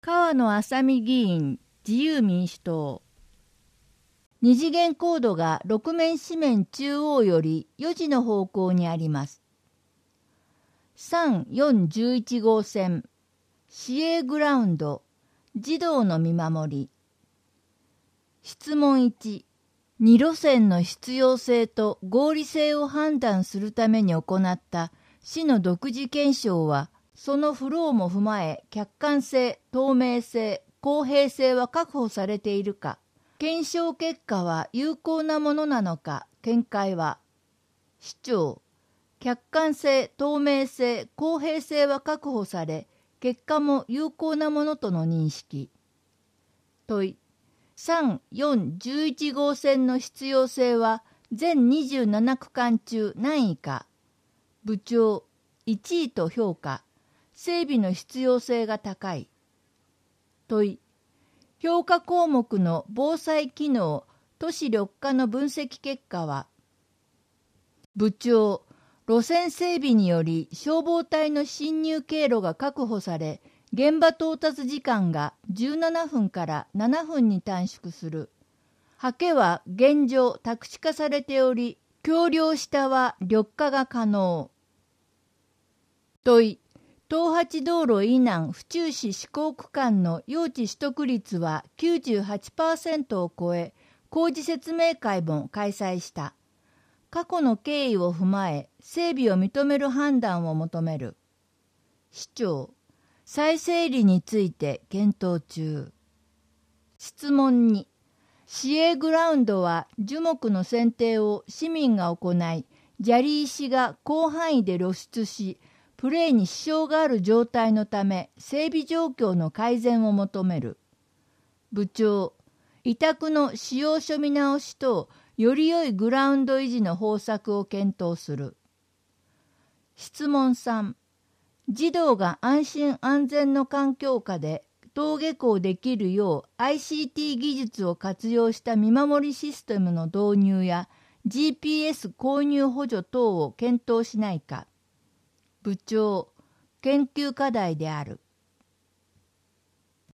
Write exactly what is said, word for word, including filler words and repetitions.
川野麻美議員、自由民主党。二次元コードがろく面四面中央よりよじの方向にあります。さん、よん、じゅういち号線、市営グラウンド、児童の見守り。質問いち、に路線の必要性と合理性を判断するために行った市の独自検証は、そのフローも踏まえ、客観性、透明性、公平性は確保されているか。検証結果は有効なものなのか。見解は。市長、客観性、透明性、公平性は確保され、結果も有効なものとの認識。問い。さん、よん、じゅういち号線の必要性は全にじゅうなな区間中何位か。部長、いちいと評価。整備の必要性が高い。問い。評価項目の防災機能、都市緑化の分析結果は。部長、路線整備により消防隊の進入経路が確保され、現場到達時間がじゅうななふんからななふんに短縮する。ハケは現状宅地化されており、橋梁下は緑化が可能。問い。東八道路以南府中市施行区間の用地取得率は きゅうじゅうはちパーセント を超え、工事説明会も開催した。過去の経緯を踏まえ、整備を認める判断を求める。市長、再整理について検討中。質問に、市営グラウンドは樹木の剪定を市民が行い、砂利石が広範囲で露出し、プレーに支障がある状態のため、整備状況の改善を求める。部長、委託の使用書見直しと、より良いグラウンド維持の方策を検討する。質問さん、児童が安心安全の環境下で登下校できるよう アイシーティー 技術を活用した見守りシステムの導入や ジーピーエス 購入補助等を検討しないか。部長、研究課題である。